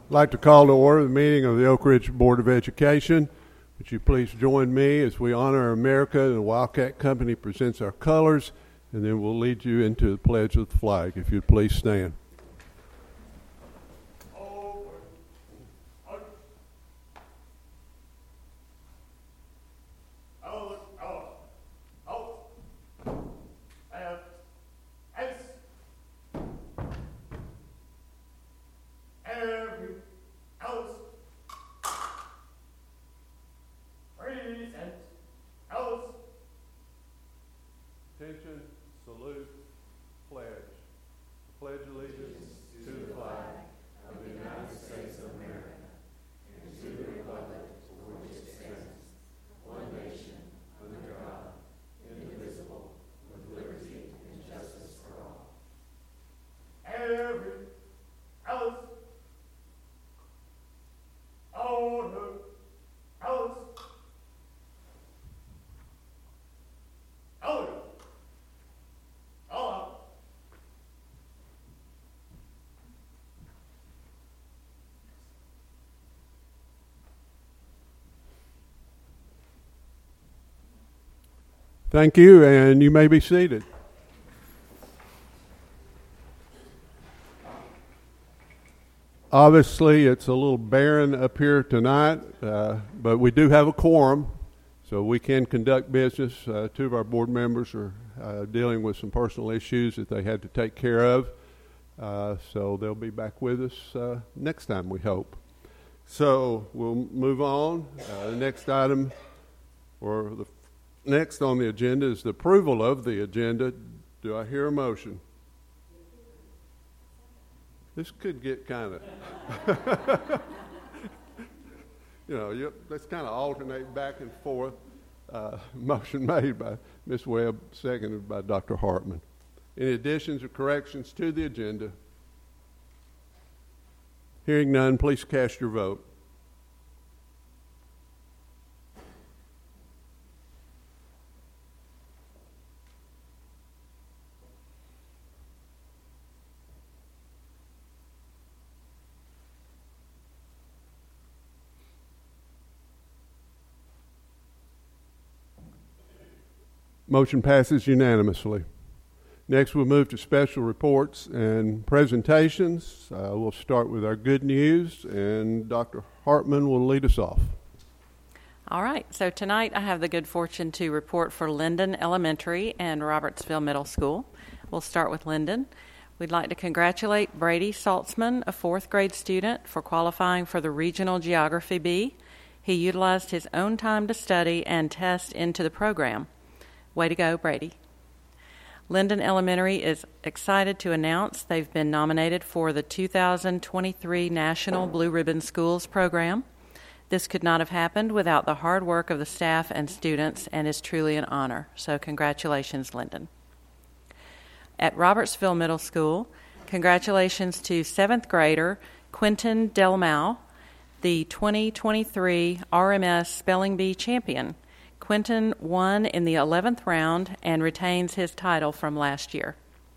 I'd like to call to order the meeting of the Oak Ridge Board of Education. Would you please join me as we honor America and the Wildcat Company presents our colors, and then we'll lead you into the pledge of the flag. If you'd please stand. Attention, salute, pledge. Pledge allegiance to the flag of the United States of America and to the republic for which it stands, one nation, under God, indivisible, with liberty and justice for all. Every house, all the house, all the Thank you, and you may be seated. Obviously, it's a little barren up here tonight, but we do have a quorum, so we can conduct business. Two of our board members are dealing with some personal issues that they had to take care of, so they'll be back with us next time, we hope. So we'll move on. The next item, or the next on the agenda, is the approval of the agenda. Do I hear a motion? This could get kind of, let's kind of alternate back and forth. Motion made by Ms. Webb, seconded by Dr. Hartman. Any additions or corrections to the agenda? Hearing none, please cast your vote. Motion passes unanimously. Next, we'll move to special reports and presentations. We'll start with our good news, and Dr. Hartman will lead us off. All right, so tonight I have the good fortune to report for Linden Elementary and Robertsville Middle School. We'll start with Linden. We'd like to congratulate Brady Saltzman, a fourth grade student, for qualifying for the Regional Geography B. He utilized his own time to study and test into the program. Way to go, Brady. Linden Elementary is excited to announce they've been nominated for the 2023 National Blue Ribbon Schools program. This could not have happened without the hard work of the staff and students, and is truly an honor. So congratulations, Linden. At Robertsville Middle School, congratulations to 7th grader Quentin Delmau, the 2023 RMS Spelling Bee champion. Quentin won in the 11th round and retains his title from last year.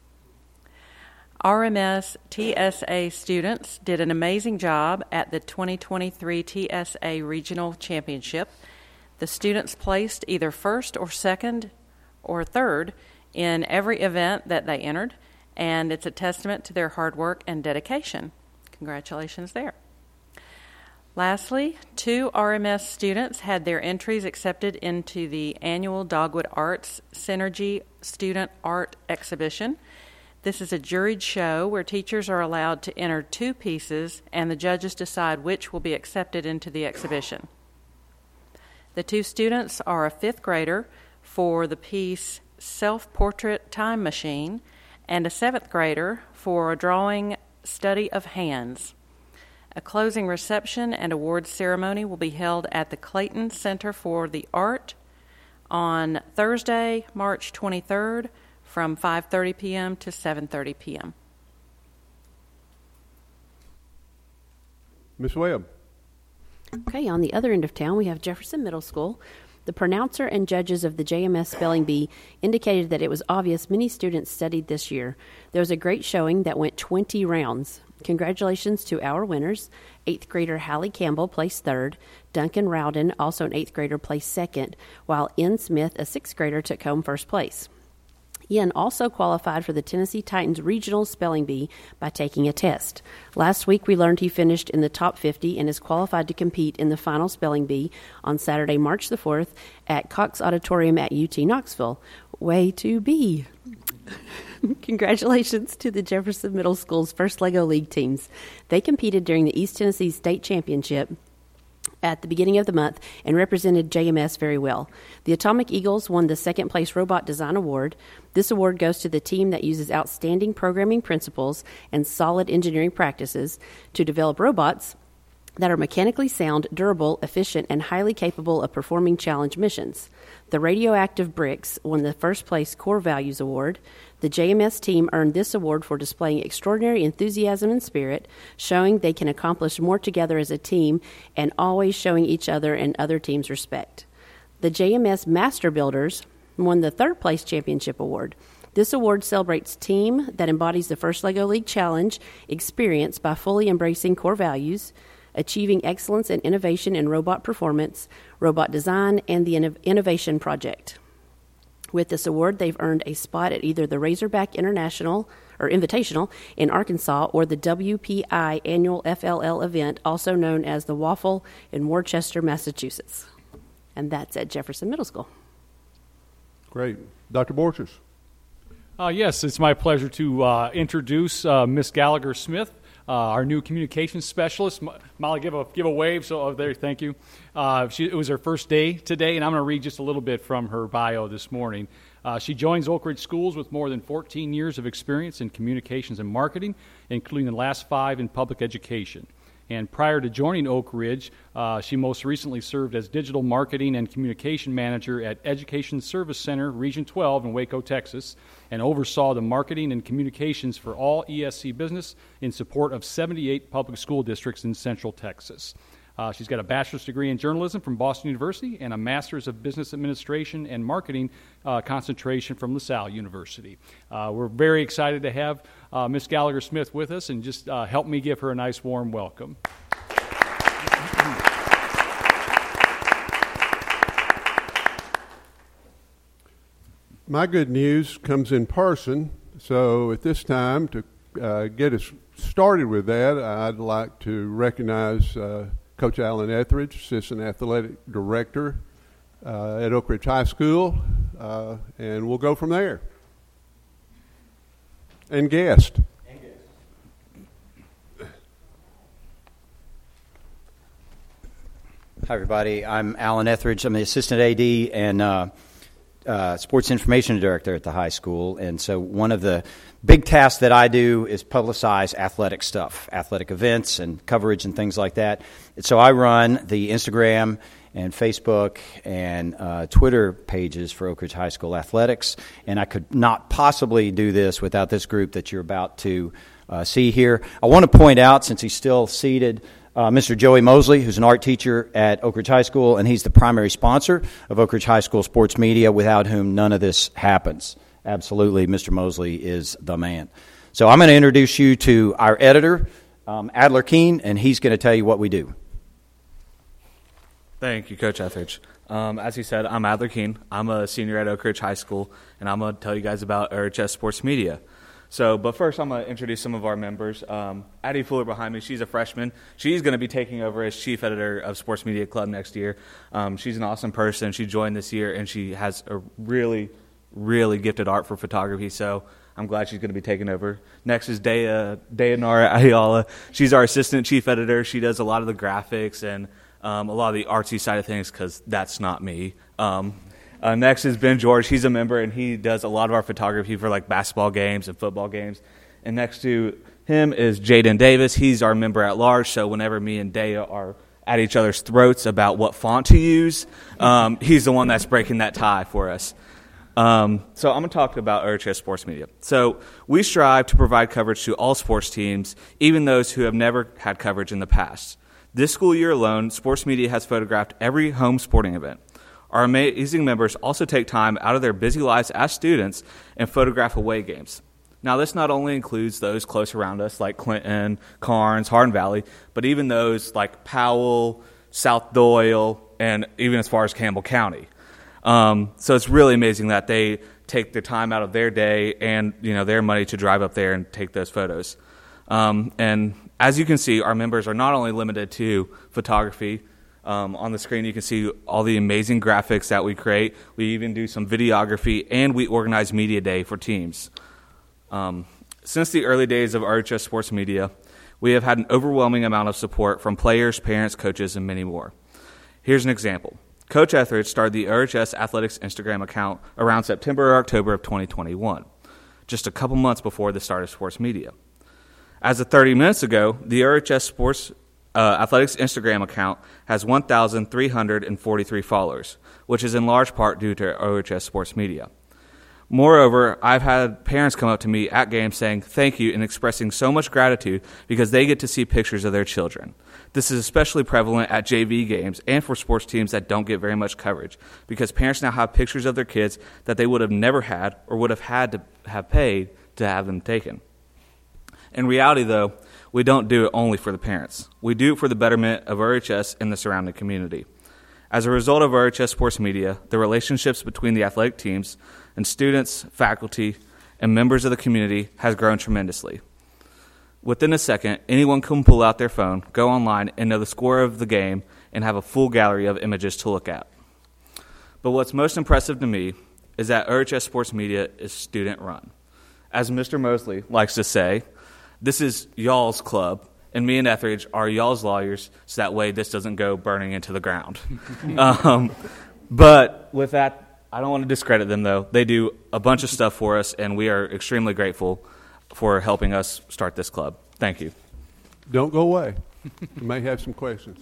RMS TSA students did an amazing job at the 2023 TSA Regional Championship. The students placed either first or second or third in every event that they entered, and it's a testament to their hard work and dedication. Congratulations there. Lastly, 2 RMS students had their entries accepted into the annual Dogwood Arts Synergy Student Art Exhibition. This is a juried show where teachers are allowed to enter 2 pieces, and the judges decide which will be accepted into the exhibition. The 2 students are a 5th grader for the piece Self-Portrait Time Machine and a 7th grader for a drawing Study of Hands. A closing reception and awards ceremony will be held at the Clayton Center for the Art on Thursday, March 23rd from 5:30 p.m. to 7:30 p.m. Ms. Webb. Okay, on the other end of town, we have Jefferson Middle School. The pronouncer and judges of the JMS Spelling Bee indicated that it was obvious many students studied this year. There was a great showing that went 20 rounds. Congratulations to our winners. 8th grader Hallie Campbell placed 3rd. Duncan Rowden, also an 8th grader, placed 2nd, while Ian Smith, a 6th grader, took home 1st place. Ian also qualified for the Tennessee Titans Regional Spelling Bee by taking a test. Last week, we learned he finished in the top 50 and is qualified to compete in the final Spelling Bee on Saturday, March the 4th at Cox Auditorium at UT Knoxville. Way to be! Congratulations to the Jefferson Middle School's first LEGO League teams. They competed during the East Tennessee State Championship at the beginning of the month and represented JMS very well. The Atomic Eagles won the 2nd place Robot Design Award. This award goes to the team that uses outstanding programming principles and solid engineering practices to develop robots that are mechanically sound, durable, efficient, and highly capable of performing challenge missions. The Radioactive Bricks won the 1st place Core Values Award. The JMS team earned this award for displaying extraordinary enthusiasm and spirit, showing they can accomplish more together as a team, and always showing each other and other teams respect. The JMS Master Builders won the 3rd place championship award. This award celebrates team that embodies the first LEGO League Challenge experience by fully embracing core values, achieving excellence and innovation in robot performance, robot design, and the innovation project. With this award, they've earned a spot at either the Razorback International or Invitational in Arkansas or the WPI annual FLL event, also known as the Waffle in Worcester, Massachusetts. And that's at Jefferson Middle School. Great. Dr. Borchers. Yes, it's my pleasure to introduce Miss Gallagher Smith, our new communications specialist. Molly, give a wave. So there, thank you. It was her first day today, and I'm going to read just a little bit from her bio this morning. She joins Oak Ridge Schools with more than 14 years of experience in communications and marketing, including the last 5 in public education. And prior to joining Oak Ridge, she most recently served as Digital Marketing and Communication Manager at Education Service Center, Region 12 in Waco, Texas, and oversaw the marketing and communications for all ESC business in support of 78 public school districts in Central Texas. She's got a bachelor's degree in journalism from Boston University and a master's of business administration and marketing concentration from LaSalle University. We're very excited to have Miss Gallagher Smith with us, and just help me give her a nice warm welcome. My good news comes in person, so at this time, to get us started with that, I'd like to recognize Coach Alan Etheridge, Assistant Athletic Director at Oak Ridge High School, and we'll go from there. And guest. Hi, everybody. I'm Alan Etheridge. I'm the Assistant AD and Sports Information Director at the high school. And so one of the big tasks that I do is publicize athletic stuff, athletic events and coverage and things like that. And so I run the Instagram and Facebook and Twitter pages for Oak Ridge High School Athletics. And I could not possibly do this without this group that you're about to see here. I want to point out, since he's still seated, Mr. Joey Mosley, who's an art teacher at Oak Ridge High School, and he's the primary sponsor of Oak Ridge High School Sports Media, without whom none of this happens. Absolutely, Mr. Mosley is the man. So I'm going to introduce you to our editor, Adler Keene, and he's going to tell you what we do. Thank you, Coach Etheridge. As he said, I'm Adler Keene. I'm a senior at Oak Ridge High School, and I'm going to tell you guys about OHS Sports Media. But first, I'm going to introduce some of our members. Addie Fuller behind me, she's a freshman. She's going to be taking over as chief editor of Sports Media Club next year. She's an awesome person. She joined this year, and she has a really, really gifted art for photography, so I'm glad she's going to be taking over. Next is Dayanara Ayala. She's our assistant chief editor. She does a lot of the graphics and a lot of the artsy side of things, because that's not me. Next is Ben George. He's a member, and he does a lot of our photography for like basketball games and football games. And next to him is Jaden Davis. He's our member at large, so whenever me and Daya are at each other's throats about what font to use, he's the one that's breaking that tie for us. So I'm going to talk about OHS Sports Media. So we strive to provide coverage to all sports teams, even those who have never had coverage in the past. This school year alone, Sports Media has photographed every home sporting event. Our amazing members also take time out of their busy lives as students and photograph away games. Now, this not only includes those close around us, like Clinton, Carnes, Hardin Valley, but even those like Powell, South Doyle, and even as far as Campbell County. So it's really amazing that they take the time out of their day and their money to drive up there and take those photos. And as you can see, our members are not only limited to photography. On the screen, you can see all the amazing graphics that we create. We even do some videography, and we organize Media Day for teams. Since the early days of RHS Sports Media, we have had an overwhelming amount of support from players, parents, coaches, and many more. Here's an example. Coach Etheridge started the RHS Athletics Instagram account around September or October of 2021, just a couple months before the start of sports media. As of 30 minutes ago, the RHS Sports Athletics Instagram account has 1,343 followers, which is in large part due to RHS Sports Media. Moreover, I've had parents come up to me at games saying thank you and expressing so much gratitude because they get to see pictures of their children. This is especially prevalent at JV games and for sports teams that don't get very much coverage because parents now have pictures of their kids that they would have never had or would have had to have paid to have them taken. In reality, though, we don't do it only for the parents. We do it for the betterment of RHS and the surrounding community. As a result of RHS Sports Media, the relationships between the athletic teams and students, faculty, and members of the community has grown tremendously. Within a second, anyone can pull out their phone, go online, and know the score of the game and have a full gallery of images to look at. But what's most impressive to me is that RHS Sports Media is student-run. As Mr. Mosley likes to say, this is y'all's club, and me and Etheridge are y'all's lawyers, so that way this doesn't go burning into the ground. But with that, I don't want to discredit them, though. They do a bunch of stuff for us, and we are extremely grateful for helping us start this club. Thank you. Don't go away. You may have some questions.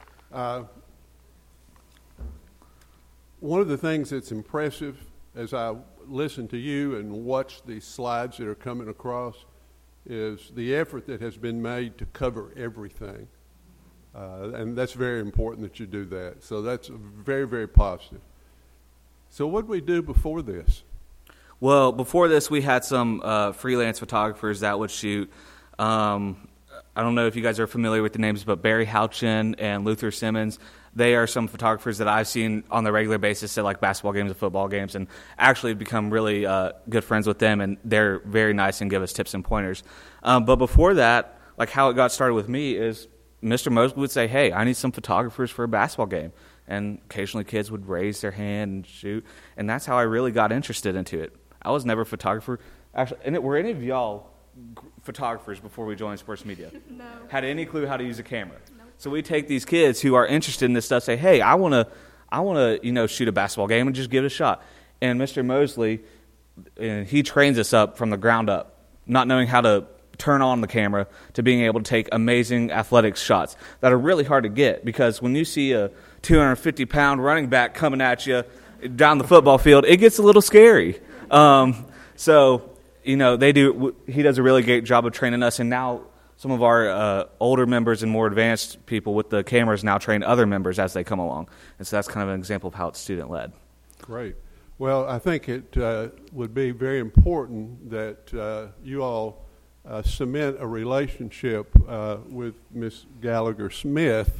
One of the things that's impressive as I listen to you and watch these slides that are coming across is the effort that has been made to cover everything. And that's very important that you do that. So that's very, very positive. So what did we do before this? Well, before this, we had some freelance photographers that would shoot. I don't know if you guys are familiar with the names, but Barry Houchin and Luther Simmons, they are some photographers that I've seen on a regular basis at like basketball games and football games, and actually become really good friends with them, and they're very nice and give us tips and pointers. But before that, like how it got started with me is Mr. Mosley would say, hey, I need some photographers for a basketball game. And occasionally kids would raise their hand and shoot. And that's how I really got interested into it. I was never a photographer. Actually, and were any of y'all photographers before we joined sports media? No. Had any clue how to use a camera? No. So we take these kids who are interested in this stuff, say, hey, I want to shoot a basketball game and just give it a shot. And Mr. Mosley, he trains us up from the ground up, not knowing how to turn on the camera to being able to take amazing athletics shots that are really hard to get because when you see a 250-pound running back coming at you down the football field, it gets a little scary. So, he does a really great job of training us, and now some of our older members and more advanced people with the cameras now train other members as they come along. And so that's kind of an example of how it's student-led. Great. Well, I think it would be very important that you all cement a relationship with Ms. Gallagher Smith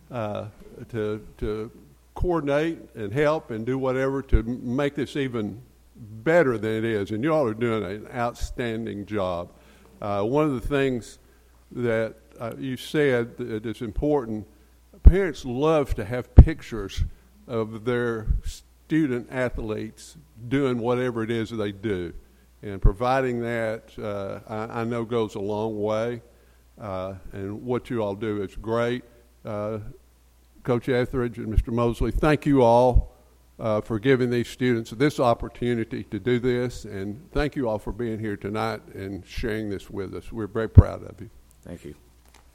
to coordinate and help and do whatever to make this even better than it is. And you all are doing an outstanding job. One of the things that you said that is important, parents love to have pictures of their student athletes doing whatever it is that they do. And providing that, I know, goes a long way. And what you all do is great. Coach Etheridge and Mr. Mosley, thank you all for giving these students this opportunity to do this. And thank you all for being here tonight and sharing this with us. We're very proud of you. Thank you.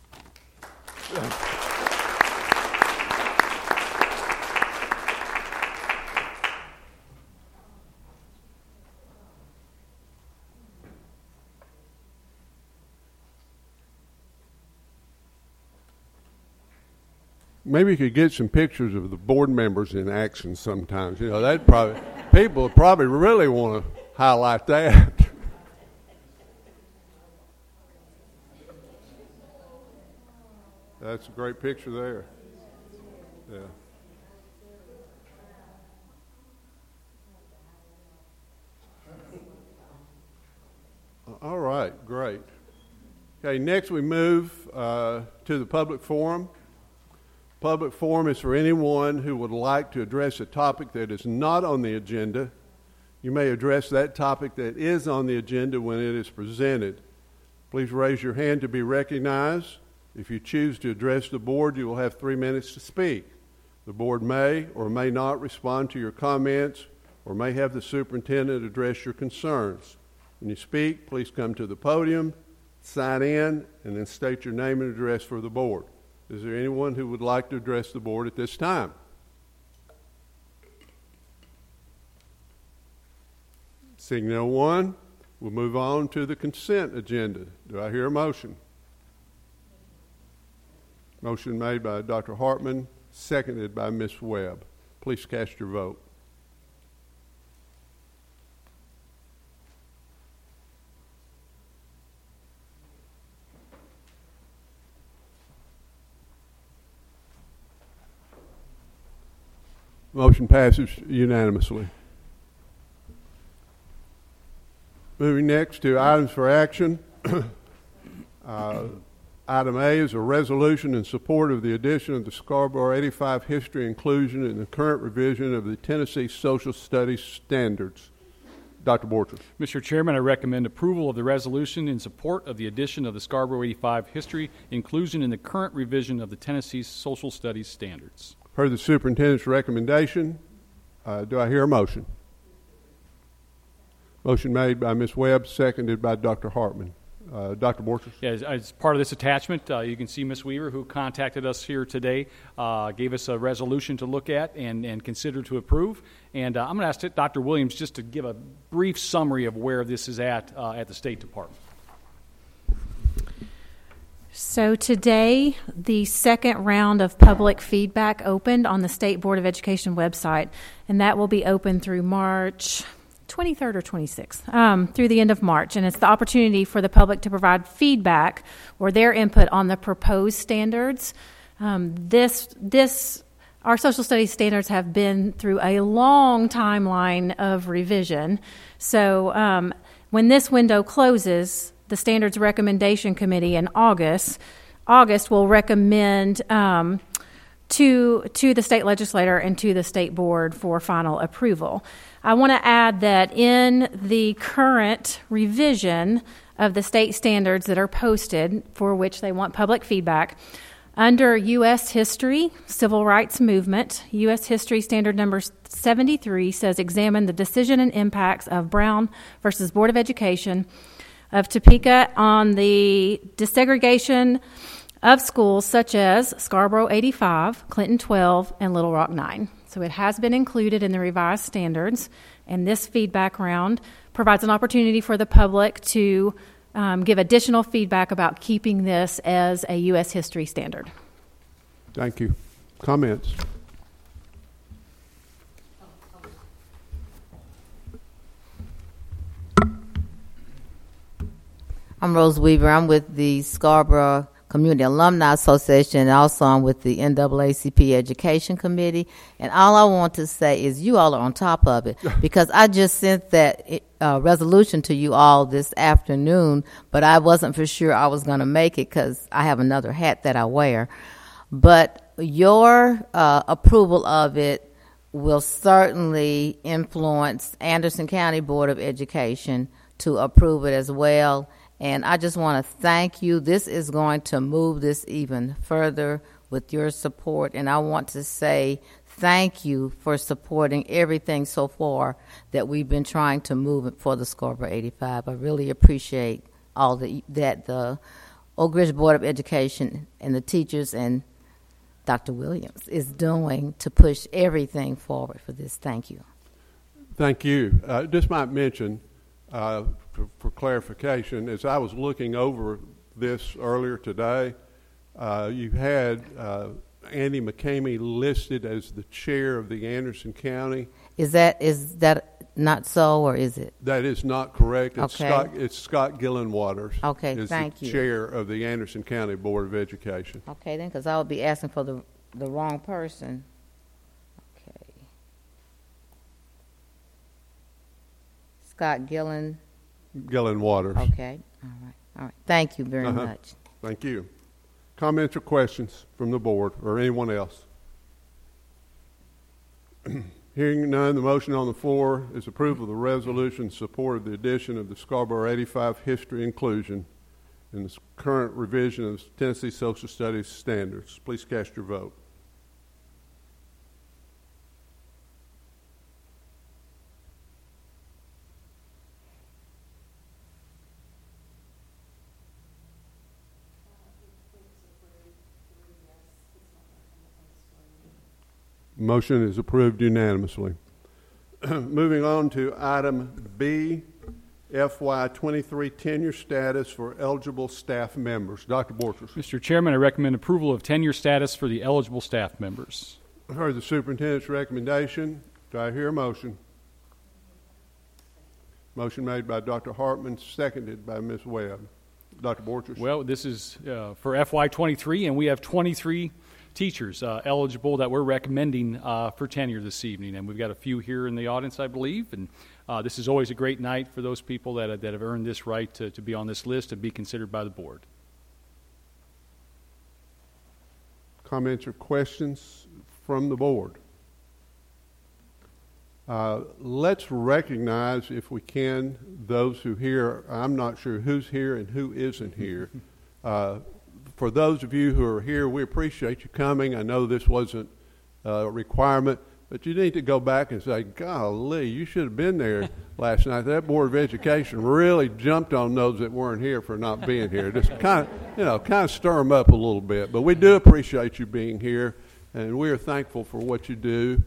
Maybe you could get some pictures of the board members in action sometimes. That probably people probably really want to highlight that. That's a great picture there. Yeah. All right, great. Okay, next we move to the public forum. Public forum is for anyone who would like to address a topic that is not on the agenda. You may address that topic that is on the agenda when it is presented. Please raise your hand to be recognized. If you choose to address the board, you will have 3 minutes to speak. The board may or may not respond to your comments or may have the superintendent address your concerns. When you speak, please come to the podium, sign in, and then state your name and address for the board. Is there anyone who would like to address the board at this time? Seeing no one, we'll move on to the consent agenda. Do I hear a motion? Motion made by Dr. Hartman, seconded by Ms. Webb. Please cast your vote. Motion passes unanimously. Moving next to items for action. Item A is a resolution in support of the addition of the Scarborough 85 history inclusion in the current revision of the Tennessee Social Studies Standards. Dr. Borchers. Mr. Chairman, I recommend approval of the resolution in support of the addition of the Scarborough 85 history inclusion in the current revision of the Tennessee Social Studies Standards. Heard the superintendent's recommendation. Do I hear a motion? Motion made by Ms. Webb, seconded by Dr. Hartman. Dr. Borchers. Yeah, as part of this attachment, you can see Ms. Weaver, who contacted us here today, gave us a resolution to look at and consider to approve. And I'm going to ask Dr. Williams just to give a brief summary of where this is at the State Department. So today, the second round of public feedback opened on the State Board of Education website, and that will be open through March 23rd or 26th, through the end of March. And it's the opportunity for the public to provide feedback or their input on the proposed standards. Our social studies standards have been through a long timeline of revision. So when this window closes, the Standards Recommendation Committee in August will recommend to the state legislator and to the state board for final approval. I want to add that in the current revision of the state standards that are posted, for which they want public feedback, under U.S. History, Civil Rights Movement, U.S. History Standard number 73 says examine the decision and impacts of Brown versus Board of Education of Topeka on the desegregation of schools such as Scarborough 85, Clinton 12, and Little Rock 9. So it has been included in the revised standards, and this feedback round provides an opportunity for the public to give additional feedback about keeping this as a U.S. history standard. Thank you. Comments? I'm Rose Weaver. I'm with the Scarborough Community Alumni Association, and also I'm with the NAACP Education Committee. And all I want to say is you all are on top of it, because I just sent that resolution to you all this afternoon, but I wasn't for sure I was going to make it because I have another hat that I wear. But your approval of it will certainly influence Anderson County Board of Education to approve it as well. And I just want to thank you. This is going to move this even further with your support. And I want to say thank you for supporting everything so far that we've been trying to move for the Scarborough 85. I really appreciate all that the Oak Ridge Board of Education and the teachers and Dr. Williams is doing to push everything forward for this. Thank you. Thank you. Just might mention, for clarification, as I was looking over this earlier today, you had Andy McCamey listed as the chair of the Anderson County. Is that not so, or is it? That is not correct. It's Okay. It's Scott Gillen Waters. Okay, is thank the you. chair of the Anderson County Board of Education. Okay, then, because I would be asking for the wrong person. Okay. Scott Gillen. Gillen Waters. Okay. All right. Thank you very Uh-huh. much. Thank you. Comments or questions from the board or anyone else? Hearing none, the motion on the floor is approval of the resolution in support of the addition of the Scarborough 85 history inclusion in the current revision of Tennessee Social Studies standards. Please cast your vote. Motion is approved unanimously. Moving on to item B, FY23 tenure status for eligible staff members. Dr. Borchers. Mr. Chairman, I recommend approval of tenure status for the eligible staff members. I've heard the superintendent's recommendation. Do I hear a motion? Motion made by Dr. Hartman, seconded by Ms. Webb. Dr. Borchers. Well, this is for FY23, and we have 23 teachers eligible that we're recommending for tenure this evening. And we've got a few here in the audience, I believe. And this is always a great night for those people that have earned this right to be on this list and be considered by the board. Comments or questions from the board? Let's recognize, if we can, those who here. I'm not sure who's here and who isn't here. For those of you who are here, we appreciate you coming. I know this wasn't a requirement, but you need to go back and say, golly, you should have been there last night. That Board of Education really jumped on those that weren't here for not being here. Just kind of stir them up a little bit. But we do appreciate you being here, and we are thankful for what you do.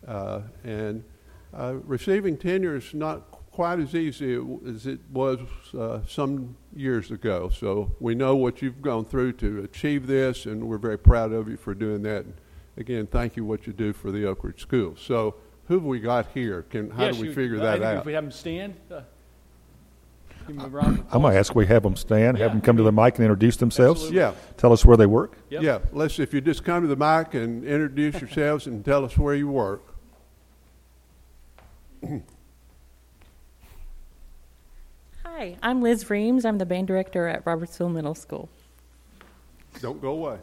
Receiving tenure is not quite as easy as it was some years ago. So we know what you've gone through to achieve this, and we're very proud of you for doing that. And again, thank you what you do for the Oak Ridge Schools. So who have we got here? How do we figure that out? If we have them stand, give them a round of applause. I'm going to ask we have them stand, have them come to the mic and introduce themselves. Absolutely. Yeah. Tell us where they work. Yep. Yeah. If you just come to the mic and introduce yourselves and tell us where you work. Hi, I'm Liz Reams. I'm the band director at Robertsville Middle School. Don't go away.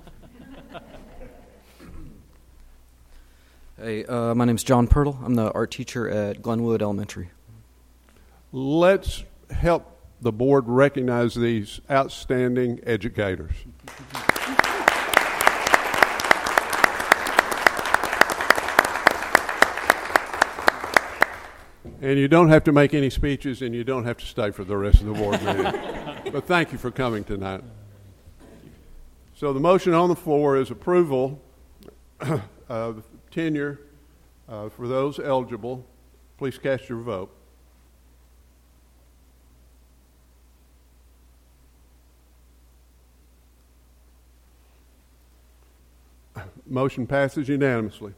Hey, my name's John Pirtle. I'm the art teacher at Glenwood Elementary. Let's help the board recognize these outstanding educators. And you don't have to make any speeches, and you don't have to stay for the rest of the board meeting. But thank you for coming tonight. So the motion on the floor is approval of tenure for those eligible. Please cast your vote. Motion passes unanimously.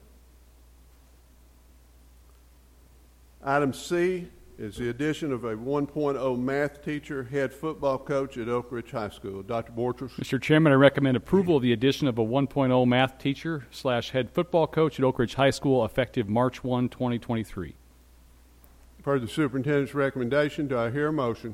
Item C is the addition of a 1.0 math teacher, head football coach at Oak Ridge High School. Dr. Borchers. Mr. Chairman, I recommend approval of the addition of a 1.0 math teacher / head football coach at Oak Ridge High School effective March 1, 2023. Per the superintendent's recommendation, do I hear a motion?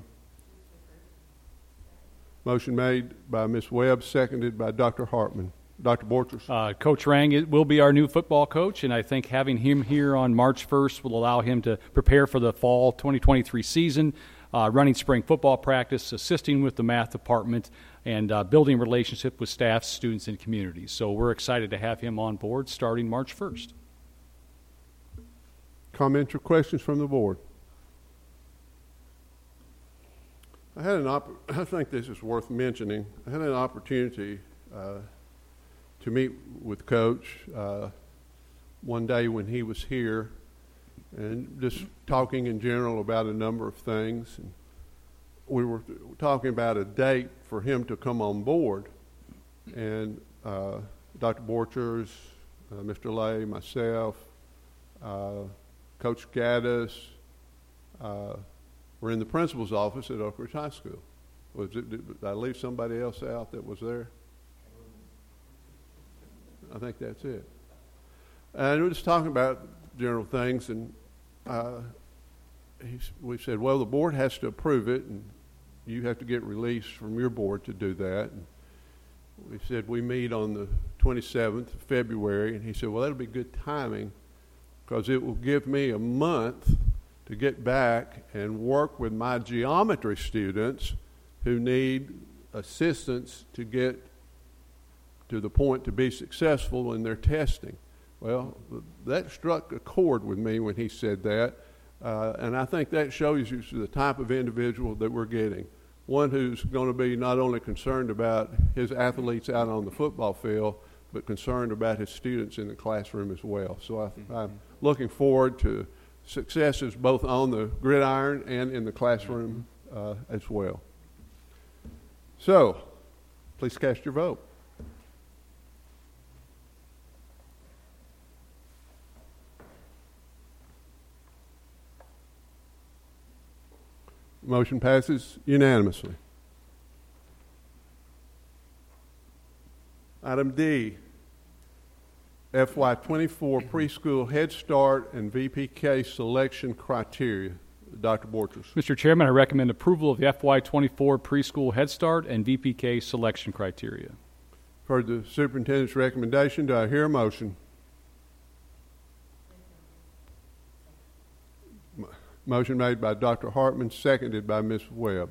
Motion made by Ms. Webb, seconded by Dr. Hartman. Dr. Borchers. Coach Rang will be our new football coach, and I think having him here on March 1st will allow him to prepare for the fall 2023 season, running spring football practice, assisting with the math department, and building relationship with staff, students, and communities. So we're excited to have him on board starting March 1st. Comments or questions from the board? I think this is worth mentioning. I had an opportunity to meet with Coach one day when he was here, and just talking in general about a number of things. And we were talking about a date for him to come on board, and Dr. Borchers, Mr. Lay, myself, Coach Gaddis were in the principal's office at Oak Ridge High School. Did I leave somebody else out that was there? I think that's it. And we're just talking about general things, and we said, well, the board has to approve it, and you have to get release from your board to do that. And we said we meet on the 27th of February, and he said, well, that'll be good timing because it will give me a month to get back and work with my geometry students who need assistance to get to the point to be successful in their testing. Well, that struck a chord with me when he said that, and I think that shows you the type of individual that we're getting. One who's going to be not only concerned about his athletes out on the football field, but concerned about his students in the classroom as well. So I'm looking forward to successes both on the gridiron and in the classroom as well. So, please cast your vote. Motion passes unanimously. Item D, FY24 preschool Head Start and VPK selection criteria. Dr. Borchers. Mr. Chairman, I recommend approval of the FY24 preschool Head Start and VPK selection criteria. For the superintendent's recommendation, do I hear a motion? Motion made by Dr. Hartman, seconded by Ms. Webb.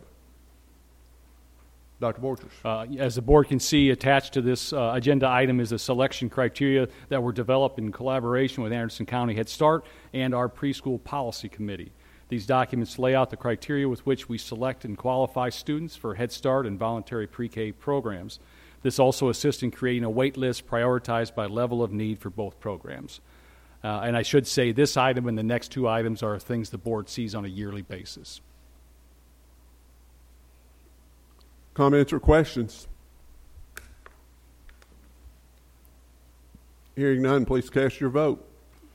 Dr. Borchers. As the board can see, attached to this agenda item is a selection criteria that were developed in collaboration with Anderson County Head Start and our preschool policy committee. These documents lay out the criteria with which we select and qualify students for Head Start and voluntary pre-K programs. This also assists in creating a wait list prioritized by level of need for both programs. And I should say this item and the next two items are things the board sees on a yearly basis. Comments or questions? Hearing none, please cast your vote.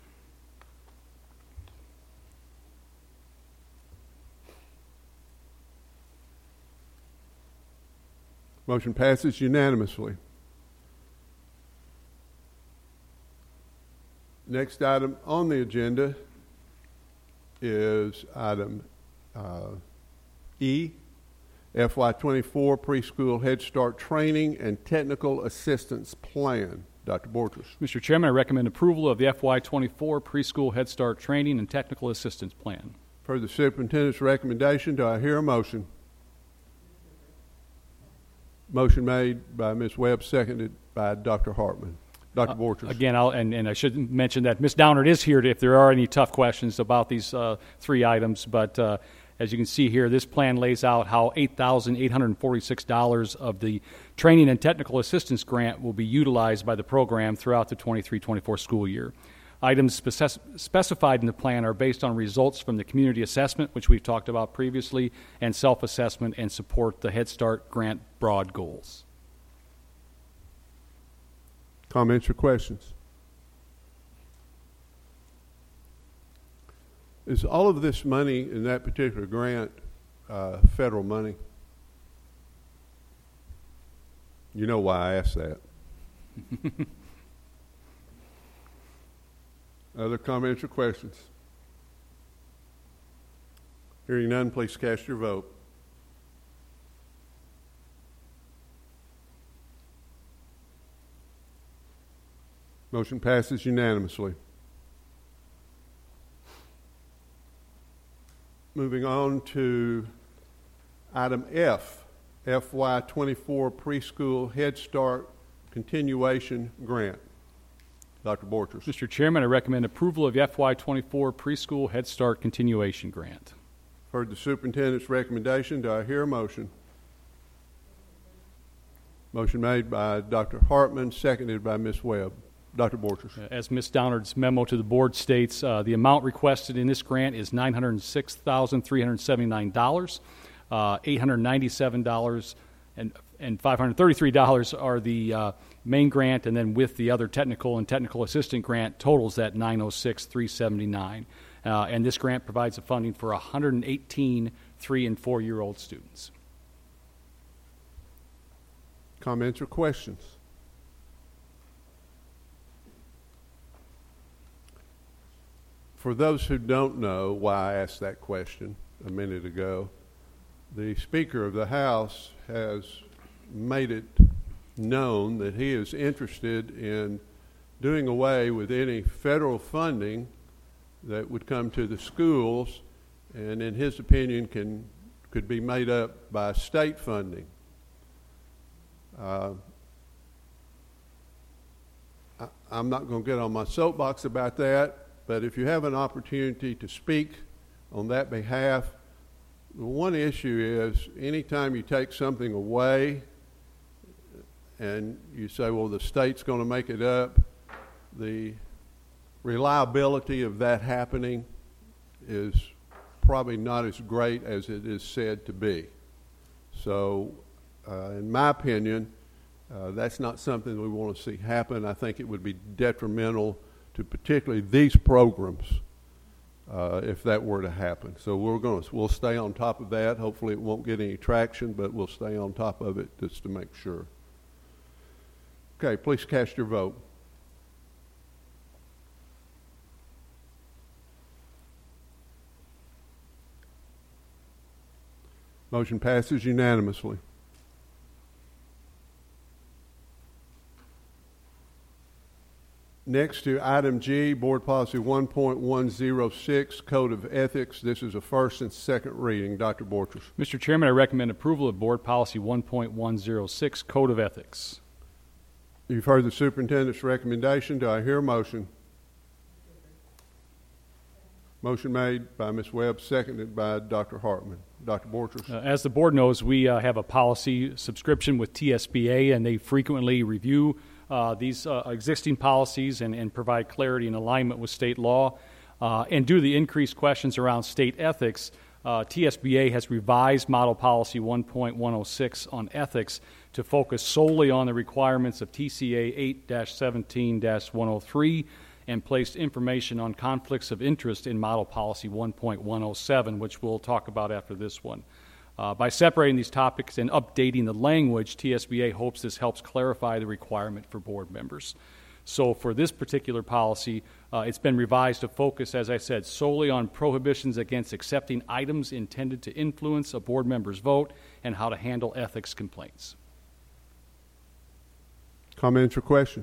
Motion passes unanimously. Next item on the agenda is item E, FY24 Preschool Head Start Training and Technical Assistance Plan. Dr. Borchers. Mr. Chairman, I recommend approval of the FY24 Preschool Head Start Training and Technical Assistance Plan. For the superintendent's recommendation, do I hear a motion? Motion made by Ms. Webb, seconded by Dr. Hartman. Dr. Borchers. Again, and I should mention that Ms. Downard is here if there are any tough questions about these three items. But as you can see here, this plan lays out how $8,846 of the training and technical assistance grant will be utilized by the program throughout the 23-24 school year. Items specified in the plan are based on results from the community assessment, which we've talked about previously, and self-assessment, and support the Head Start grant broad goals. Comments or questions? Is all of this money in that particular grant federal money? You know why I asked that. Other comments or questions? Hearing none, please cast your vote. Motion passes unanimously. Moving on to item F, FY24 Preschool Head Start Continuation Grant. Dr. Borchers. Mr. Chairman, I recommend approval of the FY24 Preschool Head Start Continuation Grant. Heard the superintendent's recommendation. Do I hear a motion? Motion made by Dr. Hartman, seconded by Ms. Webb. Dr. Borchers. As Ms. Downard's memo to the board states, the amount requested in this grant is $906,379. $897 and $533 are the main grant, and then with the other technical and technical assistant grant totals that $906,379. and this grant provides the funding for 118 3- and 4-year-old students. Comments or questions? For those who don't know why I asked that question a minute ago, the Speaker of the House has made it known that he is interested in doing away with any federal funding that would come to the schools, and in his opinion could be made up by state funding. I'm not going to get on my soapbox about that, but if you have an opportunity to speak on that behalf, the one issue is anytime you take something away and you say, well, the state's going to make it up, the reliability of that happening is probably not as great as it is said to be. So, in my opinion, that's not something we want to see happen. I think it would be detrimental to particularly these programs if that were to happen. So we'll stay on top of that. Hopefully it won't get any traction, but we'll stay on top of it just to make sure. Okay, please cast your vote. Motion passes unanimously. Next to item G, Board Policy 1.106, Code of Ethics. This is a first and second reading. Dr. Borchers. Mr. Chairman, I recommend approval of Board Policy 1.106, Code of Ethics. You've heard the superintendent's recommendation. Do I hear a motion? Motion made by Ms. Webb, seconded by Dr. Hartman. Dr. Borchers. As the board knows, we have a policy subscription with TSBA, and they frequently review these existing policies and provide clarity and alignment with state law. And due to the increased questions around state ethics, TSBA has revised Model Policy 1.106 on ethics to focus solely on the requirements of TCA 8-17-103 and placed information on conflicts of interest in Model Policy 1.107, which we'll talk about after this one. By separating these topics and updating the language, TSBA hopes this helps clarify the requirement for board members. So for this particular policy, it's been revised to focus, as I said, solely on prohibitions against accepting items intended to influence a board member's vote and how to handle ethics complaints. Comments or questions?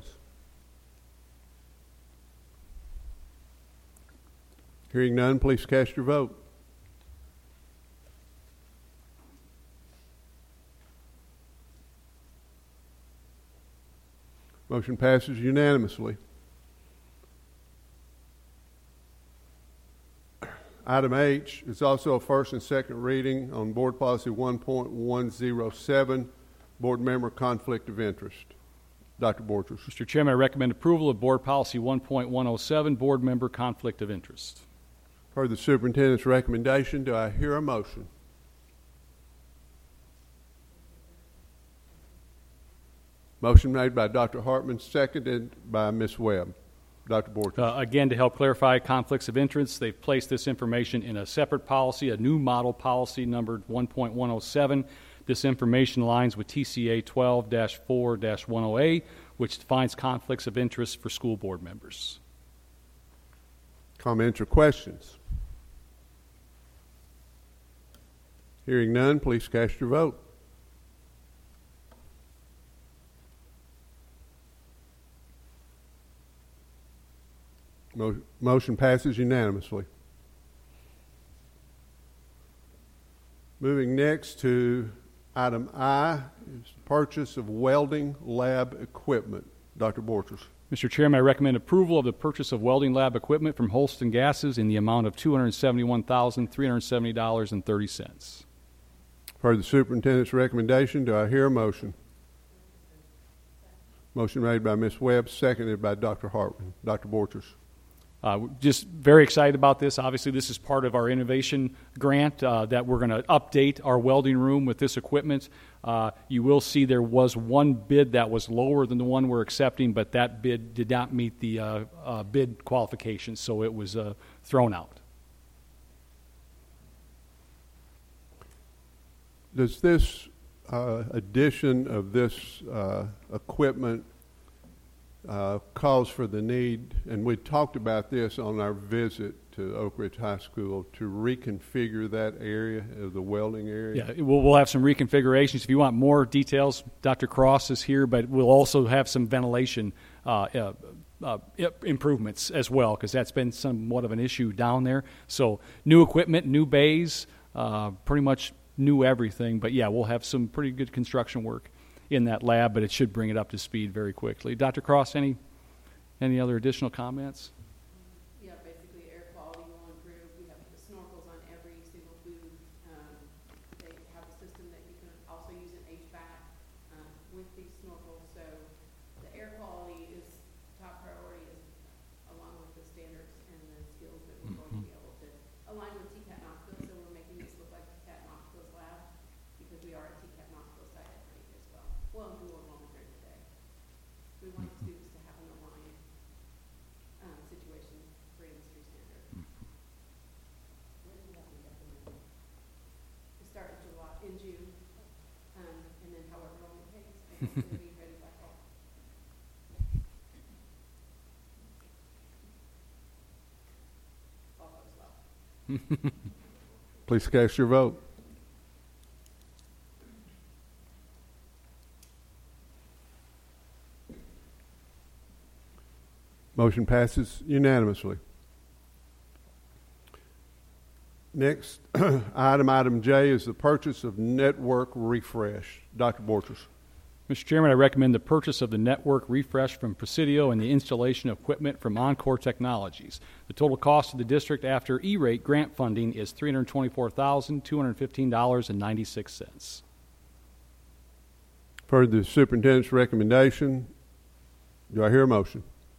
Hearing none, please cast your vote. Motion passes unanimously. Item H is also a first and second reading on Board Policy 1.107, Board Member Conflict of Interest. Dr. Borchers. Mr. Chairman, I recommend approval of Board Policy 1.107, Board Member Conflict of Interest. Heard the superintendent's recommendation. Do I hear a motion? Motion made by Dr. Hartman, seconded by Ms. Webb. Dr. Borchers. Again, to help clarify conflicts of interest, they've placed this information in a separate policy, a new model policy numbered 1.107. This information aligns with TCA 12-4-10A, which defines conflicts of interest for school board members. Comments or questions? Hearing none, please cast your vote. Motion passes unanimously. Moving next to item I is purchase of welding lab equipment. Dr. Borchers. Mr. Chairman, I recommend approval of the purchase of welding lab equipment from Holston Gases in the amount of $271,370.30. Heard the superintendent's recommendation. Do I hear a motion? Motion made by Ms. Webb, seconded by Dr. Hartman. Dr. Borchers. Just very excited about this. Obviously, this is part of our innovation grant that we're going to update our welding room with this equipment. You will see there was one bid that was lower than the one we're accepting, but that bid did not meet the bid qualifications, so it was thrown out. Does this addition of this equipment cause for the need, and we talked about this on our visit to Oak Ridge High School, to reconfigure that area of the welding area? Yeah, we'll have some reconfigurations. If you want more details, Dr. Cross is here, but we'll also have some ventilation improvements as well, because that's been somewhat of an issue down there. So new equipment, new bays, pretty much new everything. But yeah, we'll have some pretty good construction work in that lab, but it should bring it up to speed very quickly. Dr. Cross, any other additional comments? Yeah, basically air quality will improve. We have the snorkels on every single booth. They have a system that you can also use an HVAC with these snorkels. So the air quality is top priority, along with the standards and the skills that we're going to be able to align with TCAT Knoxville. So we're making this look like TCAT Knoxville's lab, because we are at TCAT Knoxville site at night as well. Well, and dual enrollment during the day. We want students to have an aligned situation for industry standard. We start in June, and then however long it takes, I think we'll be ready by fall. All goes well. Please cast your vote. Motion passes unanimously. Next, item J is the purchase of network refresh. Dr. Borchers. Mr. Chairman, I recommend the purchase of the network refresh from Presidio and the installation of equipment from Encore Technologies. The total cost of the district after E-rate grant funding is $324,215.96. Per the superintendent's recommendation, do I hear a motion?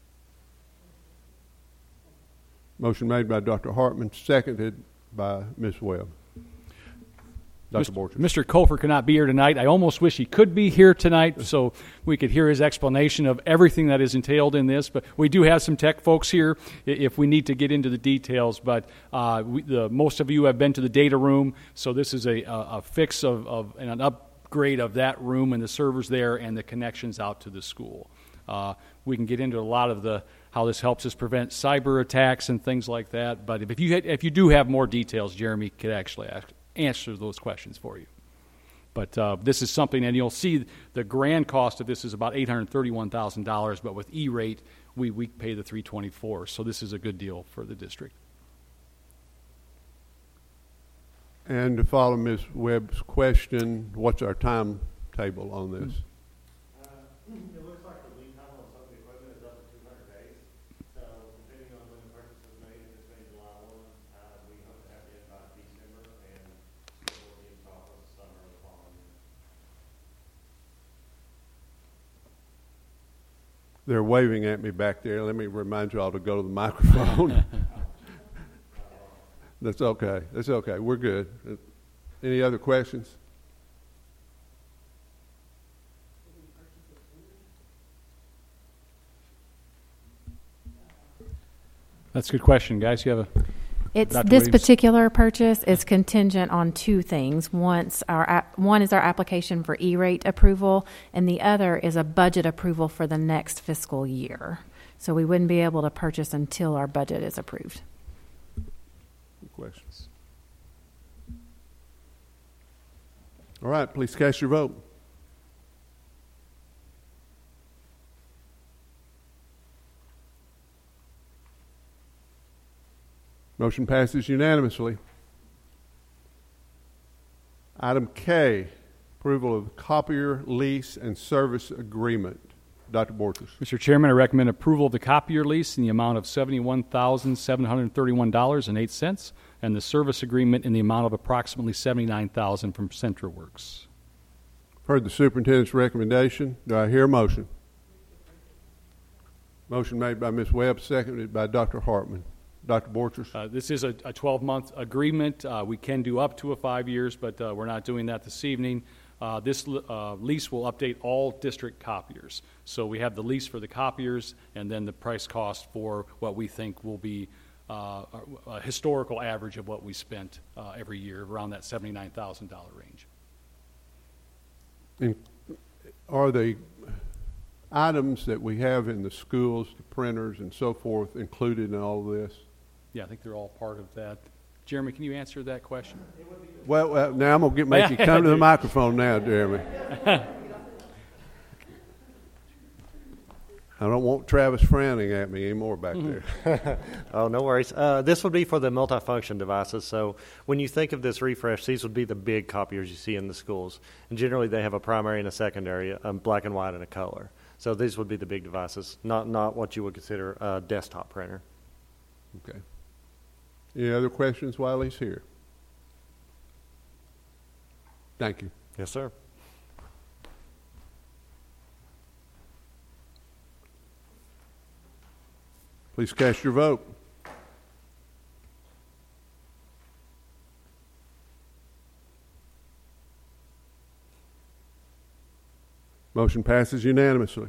Motion made by Dr. Hartman, seconded by Ms. Webb. Dr. Borchers. Mr. Kofer cannot be here tonight. I almost wish he could be here tonight so we could hear his explanation of everything that is entailed in this. But we do have some tech folks here if we need to get into the details. But most of you have been to the data room, so this is a fix of an upgrade of that room and the servers there and the connections out to the school. We can get into a lot of how this helps us prevent cyber attacks and things like that. But if you do have more details, Jeremy could actually answer those questions for you. But this is something, and you'll see the grand cost of this is about $831,000. But with E-rate, we pay the $324,000. So this is a good deal for the district. And to follow Ms. Webb's question, what's our timetable on this? It looks like the lead time on some of the equipment is up to 200 days. So depending on when the purchase is made, if it's made July 1, we hope to have it in by December, and it will be installed in the summer of the following year. They're waving at me back there. Let me remind you all to go to the microphone. That's okay. That's okay. We're good. Any other questions? That's a good question, guys. You have It's Dr. this Williams? particular purchase is contingent on two things. One is our application for E-rate approval, and the other is a budget approval for the next fiscal year. So we wouldn't be able to purchase until our budget is approved. Questions? All right, please cast your vote. Motion passes unanimously. Item K, approval of copier lease and service agreement. Dr. Borchers. Mr. Chairman, I recommend approval of the copier lease in the amount of $71,731.08 and the service agreement in the amount of approximately $79,000 from CentraWorks. Heard the superintendent's recommendation. Do I hear a motion? Motion made by Ms. Webb, seconded by Dr. Hartman. Dr. Borchers. This is a 12-month agreement. We can do up to 5 years, but we're not doing that this evening. This lease will update all district copiers. So we have the lease for the copiers and then the price cost for what we think will be a historical average of what we spent every year, around that $79,000 range. are the items that we have in the schools, the printers and so forth, included in all of this? Yeah, I think they're all part of that. Jeremy, can you answer that question? Well, now I'm going to make you come to the microphone now, Jeremy. I don't want Travis frowning at me anymore back there. Oh, no worries. This would be for the multifunction devices. So when you think of this refresh, these would be the big copiers you see in the schools. And generally they have a primary and a secondary, black and white and a color. So these would be the big devices, not what you would consider a desktop printer. Okay. Any other questions while he's here? Thank you. Yes, sir. Please cast your vote. Motion passes unanimously.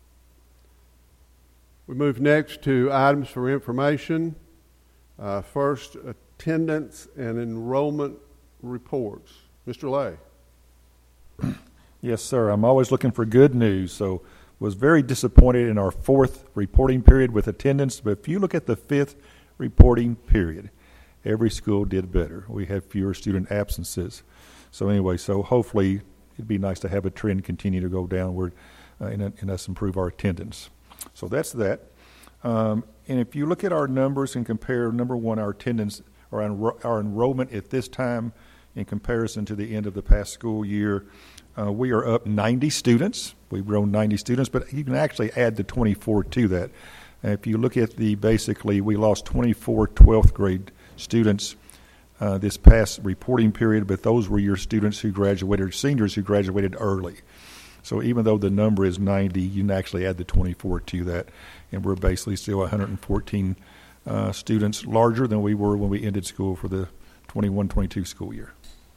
We move next to items for information. First, attendance and enrollment reports. Mr. Lay. Yes, sir. I'm always looking for good news, so was very disappointed in our fourth reporting period with attendance. But if you look at the fifth reporting period, every school did better. We had fewer student absences. So anyway, so hopefully it'd be nice to have a trend continue to go downward and us improve our attendance. So that's that. And if you look at our numbers and compare, number one, our attendance or our enrollment at this time in comparison to the end of the past school year, we are up 90 students. We've grown 90 students, but you can actually add the 24 to that. If you look at basically, we lost 24 12th grade students this past reporting period, but those were your students who graduated, seniors who graduated early. So even though the number is 90, you can actually add the 24 to that, and we're basically still 114 students larger than we were when we ended school for the 21-22 school year.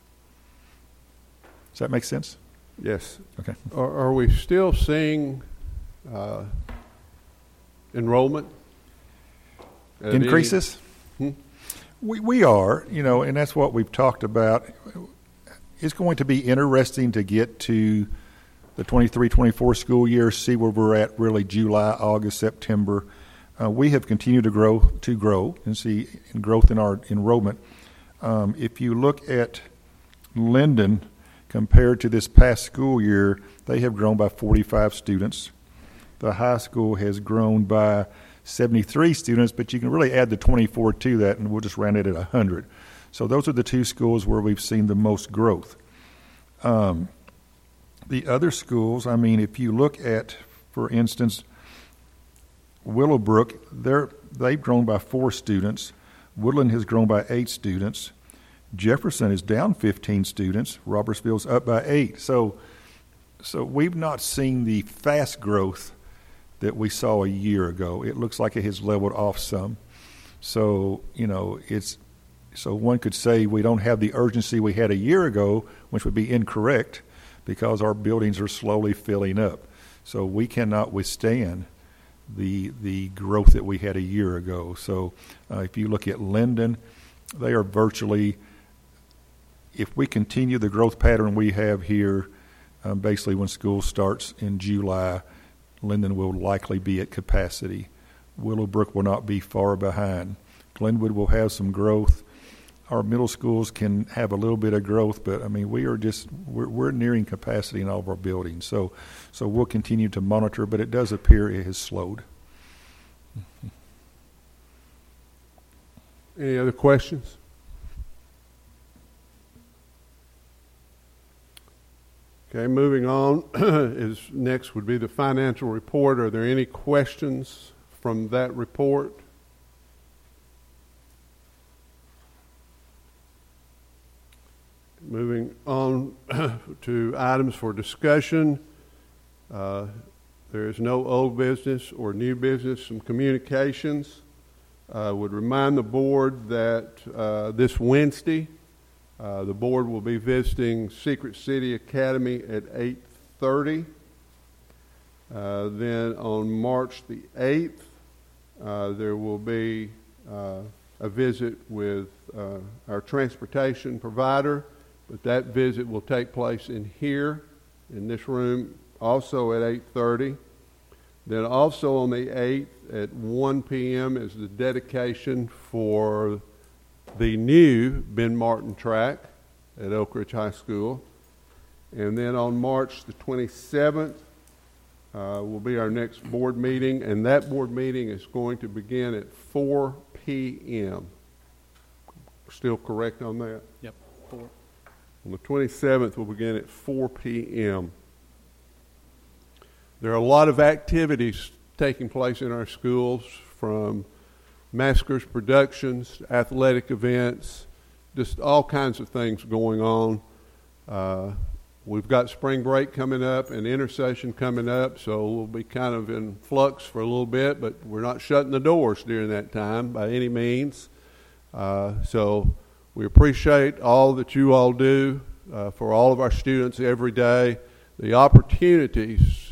Does that make sense? Yes. Okay. Are we still seeing enrollment increases? We are, and that's what we've talked about. It's going to be interesting to get to the 23-24 school year, see where we're at really July, August, September. We have continued to grow and see growth in our enrollment. If you look at Linden, compared to this past school year, they have grown by 45 students. The high school has grown by 73 students, but you can really add the 24 to that, and we'll just round it at 100. So those are the two schools where we've seen the most growth. The other schools, if you look at, for instance, Willowbrook, they've grown by 4 students. Woodland has grown by 8 students. Jefferson is down 15 students. Robertsville's up by 8. So we've not seen the fast growth that we saw a year ago. It looks like it has leveled off some. So, so one could say we don't have the urgency we had a year ago, which would be incorrect because our buildings are slowly filling up. So we cannot withstand the growth that we had a year ago. So if you look at Linden, they are virtually, if we continue the growth pattern we have here, basically when school starts in July, Linden will likely be at capacity. Willowbrook will not be far behind. Glenwood will have some growth. Our middle schools can have a little bit of growth, but we're nearing capacity in all of our buildings. So we'll continue to monitor, but it does appear it has slowed. Any other questions? Okay, moving on next would be the financial report. Are there any questions from that report? Moving on to items for discussion. There is no old business or new business. Some communications. Would remind the board that this Wednesday, the board will be visiting Secret City Academy at 8:30. Then on March the 8th, there will be a visit with our transportation provider, but that visit will take place in here. in this room also at 8:30. Then also on the 8th at 1 p.m. is the dedication for the new Ben Martin track at Oak Ridge High School. And then on March the 27th will be our next board meeting, and that board meeting is going to begin at 4 p.m. Still correct on that? Yep. 4. On the 27th, we'll begin at 4 p.m. There are a lot of activities taking place in our schools, from maskers, productions, athletic events, just all kinds of things going on. We've got spring break coming up and intersession coming up, so we'll be kind of in flux for a little bit, but we're not shutting the doors during that time by any means. So we appreciate all that you all do for all of our students every day. The opportunities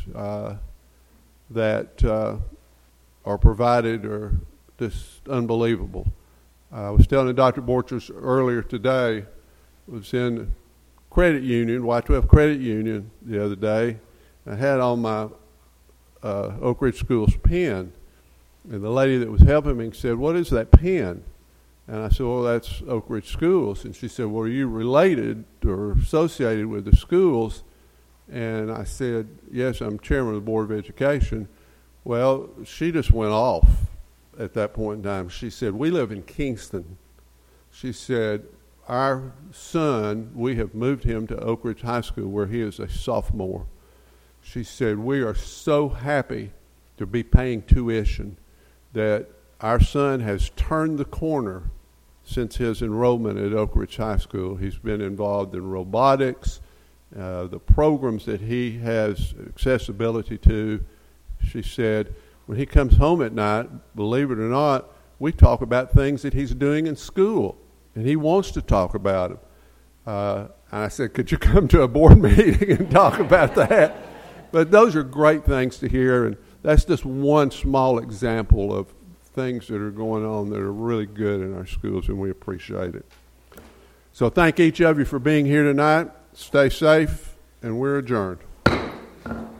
that are provided are just unbelievable. I was telling Dr. Borchers earlier today, was in credit union, Y12 credit union the other day. I had on my Oak Ridge Schools pen, and the lady that was helping me said, "What is that pen?" And I said, "Well, that's Oak Ridge Schools." And she said, "Well, are you related or associated with the schools?" And I said, "Yes, I'm chairman of the Board of Education." Well, she just went off at that point in time. She said, "We live in Kingston." She said, "Our son, we have moved him to Oak Ridge High School where he is a sophomore." She said, "We are so happy to be paying tuition that our son has turned the corner since his enrollment at Oak Ridge High School. He's been involved in robotics, the programs that he has accessibility to." She said, "When he comes home at night, believe it or not, we talk about things that he's doing in school, and he wants to talk about them." And I said, "Could you come to a board meeting and talk about that?" But those are great things to hear, and that's just one small example of things that are going on that are really good in our schools, and we appreciate it. So thank each of you for being here tonight. Stay safe, and we're adjourned.